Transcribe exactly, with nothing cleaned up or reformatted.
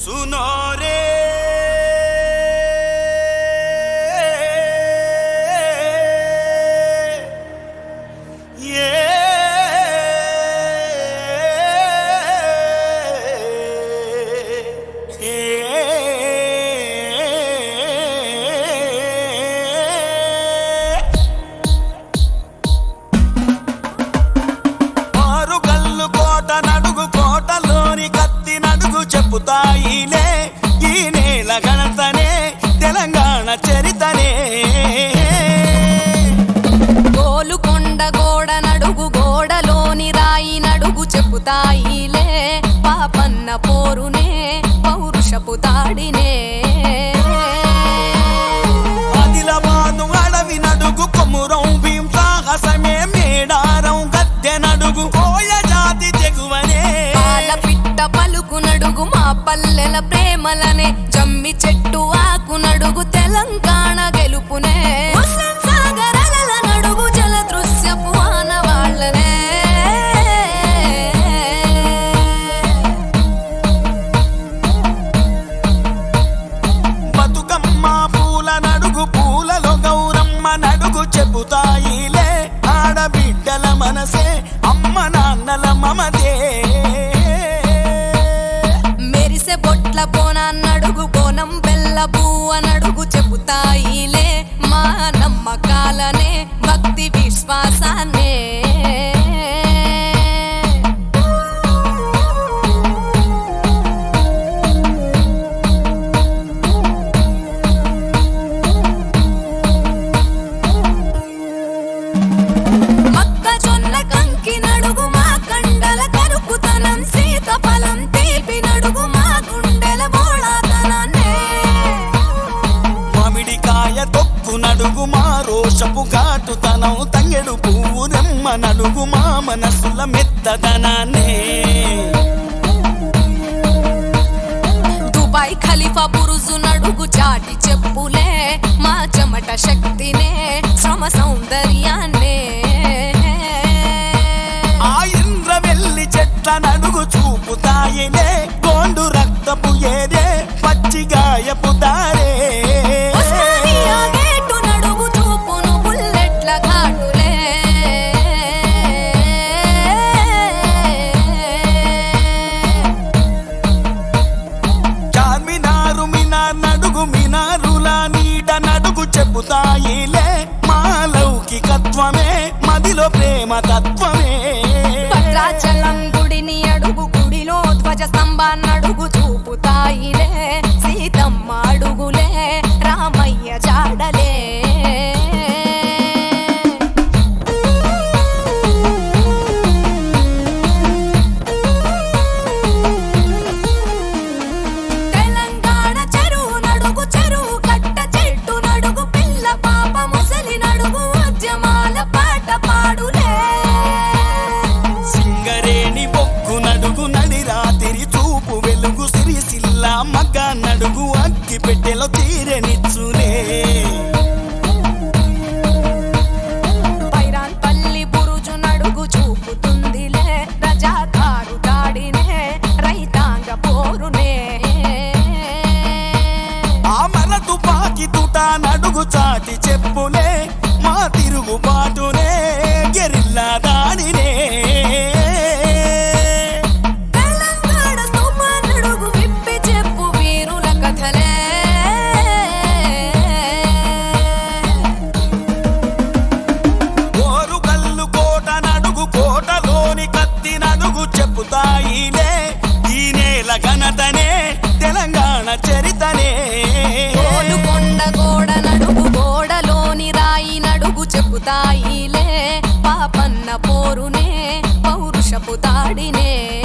सुनो रे ये ఆరు కళ్ళు కోట నడుగు కోటలోని కత్తి నడుగు చెప్పుతాయిలే ఈ నేల గణతనే తెలంగాణ చరితనే గోలుకొండ గోడ నడుగు గోడలోని రాయి నడుగు చెప్పుతాయిలే పాపన్న పోరునే పౌరుషపు దాడినే ఆదిలాబాదు అడవి నడుగు కొమురం భీం సాహసమే మేడారం గద్దె నడుగు కోయ జాతి తెగువనే పాల పిట్ట పలుకు నడుగు మా పల్లెల ప్రేమలనే జమ్మి చెట్టు ఆకు నడుగు తెలంగాణ గెలుపునే హుస్సేన్ సాగర్ అలల నడుగు జల దృశ్యపు ఆనవాళ్ళనే బతుకమ్మ పూల నడుగు పూలలో గౌరమ్మ నడుగు చెబుతాయిలే ఆడబిడ్డల మనసే అమ్మ నాన్నల మమతే మెరిసే బొట్ల బోన నడుగు బోనం బెల్ల బువ్వ నడుగు చెబుతాయిలే మా నమ్మకాలనే భక్తి విశ్వాసాన్నే మొక్కజొన్న కంకి నడుగు మా కండల కరుకుతనం సీతఫలం తీపి నడుగు మా గుండెల బోళాతనాన్నే మామిడికాయ తొక్కు నడుగు మా రోషపు ఘాటుతనం తంగెడు పువ్వు రెమ్మ నడుగు మా మనసుల మెత్తదనాన్నే దుబాయ్ ఖలీఫా బురుజు నడుగు చాటి చెప్పులే మా చెమట శక్తినే శ్రమ సౌందర్యాన్నే ఆ ఇంద్రవెల్లి చెట్ల నడుగు చూపుతాయిలే గోండు రక్తపు ఏదే పచ్చిగాయపు దారే ఉస్మానియా గేటు నడుగు చూపును బుల్లెట్ల ఘాటులే చార్మినారు మినార్ నడుగు మినారుల నీడ నడుగు చెబుతాయిలే మా లౌకికత్వమే మదిలో ప్రేమ తత్వమే భద్రాచలం గుడిని అడుగు గుడిలో ధ్వజ స్తంభాన్ని అడుగు చూపుతాయిలే సీతమ్మ అడుగులే రామయ్య జాడలే తెలంగాణ చెరువు నడుగు చెరువు కట్ట చెట్టు నడుగు పిల్ల పాప ముసలి నడుగు ఉద్యమాల పాట పాడులే సింగరేణి బొగ్గు నడుగు నడి రాతిరి చూపు వెలుగు సిరిసిల్ల మగ్గ నడుగు అగ్గి పెట్టెలో తీరెనిచ్చులే పైరాన్ పల్లి బురుజు నడుగు చూపుతుందిలే రజాకారు దాడినే రైతాంగ పోరునే ఆ మన తుపాకి తుట నడుగు చాటి చెప్పులే మా తిరుగుబాటునే గెరిల్లా దాడినే తెలంగాణ స్తుమ నడుగు విప్పి చెప్పు వీరుల కథలే ఓరు కళ్ళు కోట నడుగు కోటలోని కత్తి నడుగు చెప్పుతాయిలే ఈ నేల ఘనతనే తెలంగాణ చరితనే గోలుకొండ గోడ నడుగు గోడలోని రాయి నడుగు చెబుతాయిలే పాపన్న పోరునే పౌరుషపు దాడినే